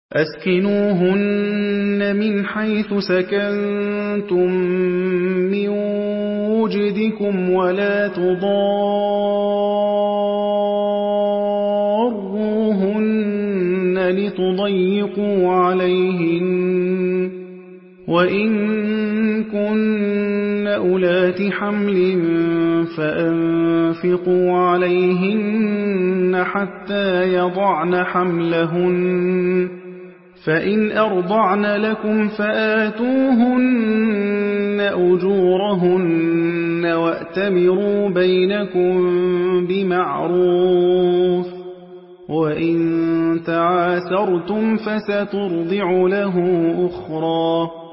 أَسْكِنُوهُنَّ مِنْ حَيْثُ سَكَنتُم مِّن وُجْدِكُمْ وَلَا تُضَارُّوهُنَّ لِتُضَيِّقُوا عَلَيْهِنَّ ۚ وَإِن كُنَّ أُولَاتِ حَمْلٍ فَأَنفِقُوا عَلَيْهِنَّ حَتَّىٰ يَضَعْنَ حَمْلَهُنَّ ۚ فَإِنْ أَرْضَعْنَ لَكُمْ فَآتُوهُنَّ أُجُورَهُنَّ وَأْتَمِرُوا بَيْنَكُم بِمَعْرُوفٍ ۖ وَإِن تَعَاسَرْتُمْ فَسَتُرْضِعُ لَهُ أُخْرَىٰ